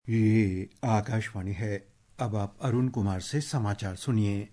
ये आकाशवाणी है। अब आप अरुण कुमार से समाचार सुनिए।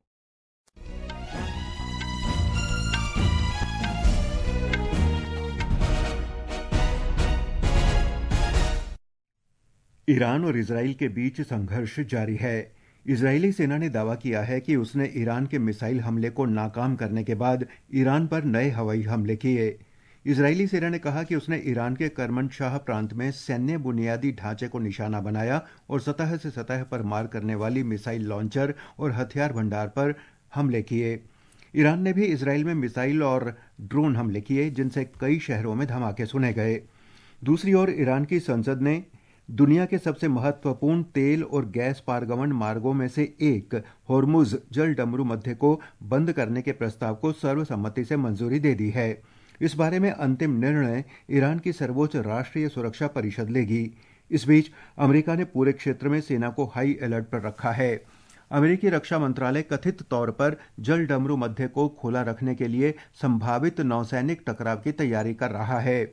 ईरान और इजराइल के बीच संघर्ष जारी है। इजरायली सेना ने दावा किया है कि उसने ईरान के मिसाइल हमले को नाकाम करने के बाद ईरान पर नए हवाई हमले किए। इजरायली सेना ने कहा कि उसने ईरान के करमनशाह प्रांत में सैन्य बुनियादी ढांचे को निशाना बनाया और सतह से सतह पर मार करने वाली मिसाइल लॉन्चर और हथियार भंडार पर हमले किए। ईरान ने भी इजराइल में मिसाइल और ड्रोन हमले किए, जिनसे कई शहरों में धमाके सुने गए। दूसरी ओर ईरान की संसद ने दुनिया के सबसे महत्वपूर्ण तेल और गैस पारगमन मार्गों में से एक होर्मुज जल डमरू मध्य को बंद करने के प्रस्ताव को सर्वसम्मति से मंजूरी दे दी है। इस बारे में अंतिम निर्णय ईरान की सर्वोच्च राष्ट्रीय सुरक्षा परिषद लेगी। इस बीच अमेरिका ने पूरे क्षेत्र में सेना को हाई अलर्ट पर रखा है। अमेरिकी रक्षा मंत्रालय कथित तौर पर जल डमरू मध्य को खुला रखने के लिए संभावित नौसैनिक टकराव की तैयारी कर रहा है।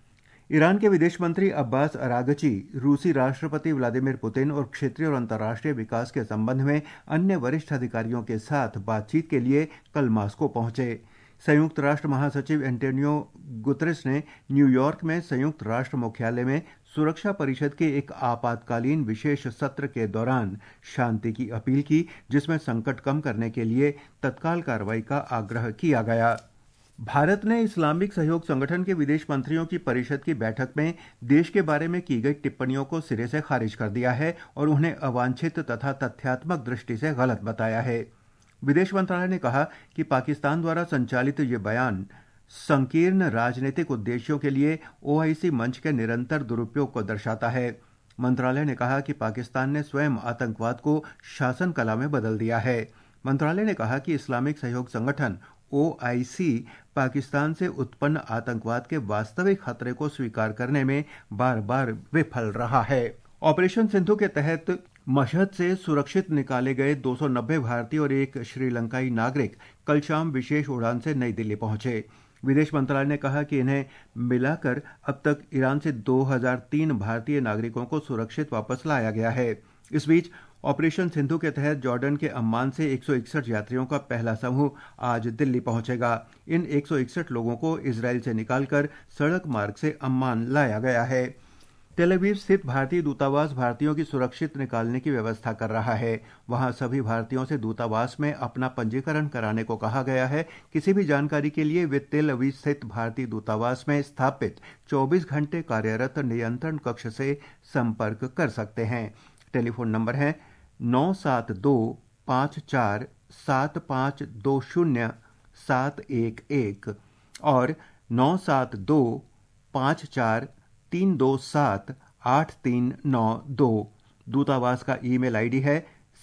ईरान के विदेश मंत्री अब्बास अरागची रूसी राष्ट्रपति व्लादिमीर पुतिन और क्षेत्रीय और अंतर्राष्ट्रीय विकास के संबंध में अन्य वरिष्ठ अधिकारियों के साथ बातचीत के लिए कल मास्को पहुंचे। संयुक्त राष्ट्र महासचिव एंटोनियो गुतरेस ने न्यूयॉर्क में संयुक्त राष्ट्र मुख्यालय में सुरक्षा परिषद के एक आपातकालीन विशेष सत्र के दौरान शांति की अपील की, जिसमें संकट कम करने के लिए तत्काल कार्रवाई का आग्रह किया गया। भारत ने इस्लामिक सहयोग संगठन के विदेश मंत्रियों की परिषद की बैठक में देश के बारे में की गई टिप्पणियों को सिरे से खारिज कर दिया है और उन्हें अवांछित तथा तथ्यात्मक दृष्टि से गलत बताया है। विदेश मंत्रालय ने कहा कि पाकिस्तान द्वारा संचालित ये बयान संकीर्ण राजनीतिक उद्देश्यों के लिए ओआईसी मंच के निरंतर दुरुपयोग को दर्शाता है। मंत्रालय ने कहा कि पाकिस्तान ने स्वयं आतंकवाद को शासन कला में बदल दिया है। मंत्रालय ने कहा कि इस्लामिक सहयोग संगठन ओआईसी पाकिस्तान से उत्पन्न आतंकवाद के वास्तविक खतरे को स्वीकार करने में बार बार विफल रहा है। ऑपरेशन सिंधु के तहत मशहद से सुरक्षित निकाले गए 290 भारतीय और एक श्रीलंकाई नागरिक कल शाम विशेष उड़ान से नई दिल्ली पहुंचे। विदेश मंत्रालय ने कहा कि इन्हें मिलाकर अब तक ईरान से 2003 भारतीय नागरिकों को सुरक्षित वापस लाया गया है। इस बीच ऑपरेशन सिंधु के तहत जॉर्डन के अम्मान से 161 यात्रियों का पहला समूह आज दिल्ली पहुंचेगा। इन 161 लोगों को इजराइल से निकालकर सड़क मार्ग से अम्मान लाया गया है। तेल अवीव स्थित भारतीय दूतावास भारतीयों की सुरक्षित निकालने की व्यवस्था कर रहा है। वहां सभी भारतीयों से दूतावास में अपना पंजीकरण कराने को कहा गया है। किसी भी जानकारी के लिए वे तेल अवीव स्थित भारतीय दूतावास में स्थापित 24 घंटे कार्यरत नियंत्रण कक्ष से संपर्क कर सकते हैं। टेलीफोन नंबर है 972-547520-711 और 972-54-327-8392। दूतावास का ईमेल आईडी है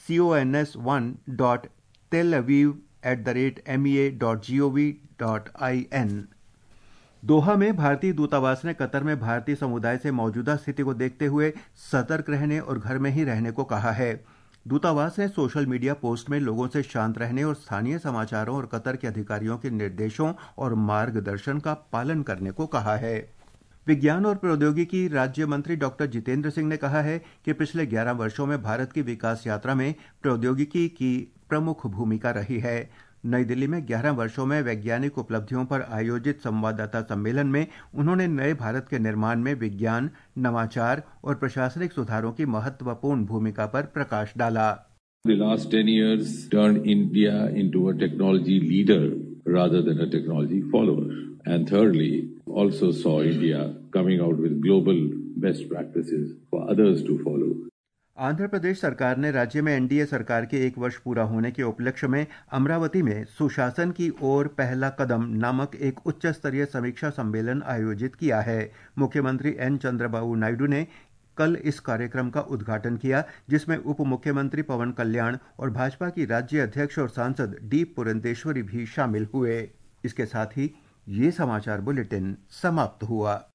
cons1.telaviv@mea.gov.in। दोहा में भारतीय दूतावास ने कतर में भारतीय समुदाय से मौजूदा स्थिति को देखते हुए सतर्क रहने और घर में ही रहने को कहा है। दूतावास ने सोशल मीडिया पोस्ट में लोगों से शांत रहने और स्थानीय समाचारों और कतर के अधिकारियों के निर्देशों और मार्गदर्शन का पालन करने को कहा है। विज्ञान और प्रौद्योगिकी राज्य मंत्री डॉक्टर जितेंद्र सिंह ने कहा है कि पिछले 11 वर्षों में भारत की विकास यात्रा में प्रौद्योगिकी की प्रमुख भूमिका रही है। नई दिल्ली में 11 वर्षों में वैज्ञानिक उपलब्धियों पर आयोजित संवाददाता सम्मेलन में उन्होंने नए भारत के निर्माण में विज्ञान, नवाचार और प्रशासनिक सुधारों की महत्वपूर्ण भूमिका पर प्रकाश डाला। The last 10 years turned India into a technology leader rather than a technology follower. And thirdly, also saw India coming out with global best practices for others to follow. Andhra Pradesh सरकार ने राज्य में एनडीए सरकार के 1 वर्ष पूरा होने के उपलक्ष्य में अमरावती में सुशासन की ओर पहला कदम नामक एक उच्च स्तरीय समीक्षा सम्मेलन आयोजित किया है। मुख्यमंत्री एन चंद्रबाबू नायडू ने कल इस कार्यक्रम का उद्घाटन किया, जिसमें उप मुख्यमंत्री पवन कल्याण और भाजपा की राज्य अध्यक्ष और सांसद डी पुरंदेश्वरी भी शामिल हुए। इसके साथ ही ये समाचार बुलेटिन समाप्त हुआ।